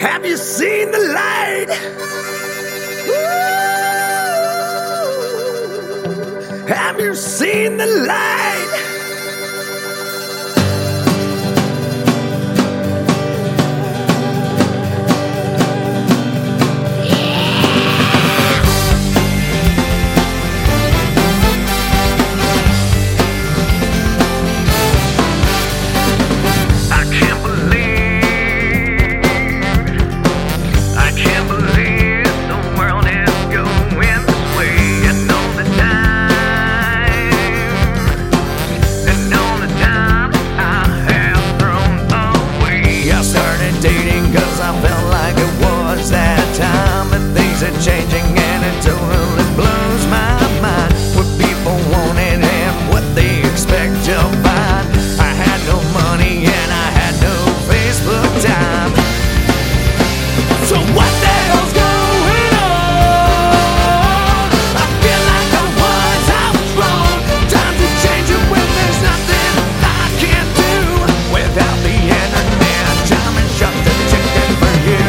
Have you seen the light? Ooh, have you seen the light? Changing and it totally blows my mind. What people wanted and what they expect to find. I had no money and I had no Facebook time. So what the hell's going on? I feel like I was wrong. Time to change it when there's nothing I can do. Without the internet, time is shut the ticket for you.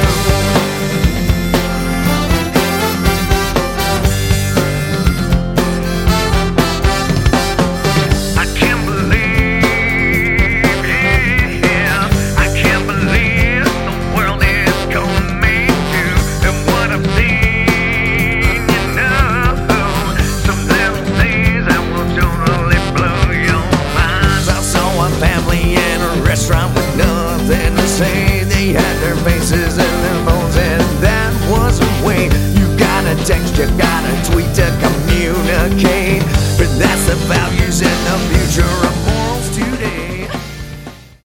Restaurant with nothing to say. They had their faces